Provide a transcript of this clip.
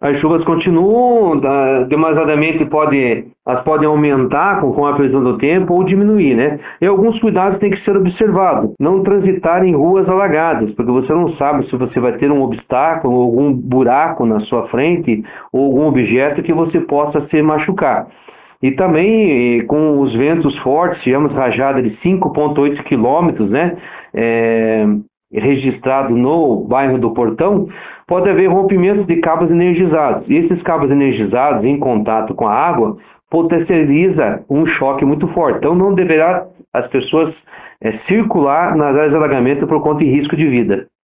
as chuvas continuam, demasiadamente elas podem aumentar com a previsão do tempo ou diminuir, né? E alguns cuidados têm que ser observados. Não transitar em ruas alagadas, porque você não sabe se você vai ter um obstáculo, algum buraco na sua frente ou algum objeto que você possa se machucar. E também com os ventos fortes, tivemos rajada de 5,8 quilômetros, né? Registrado no bairro do Portão, pode haver rompimentos de cabos energizados. E esses cabos energizados, em contato com a água, potencializa um choque muito forte. Então não deverá as pessoas circular nas áreas de alagamento por conta de risco de vida.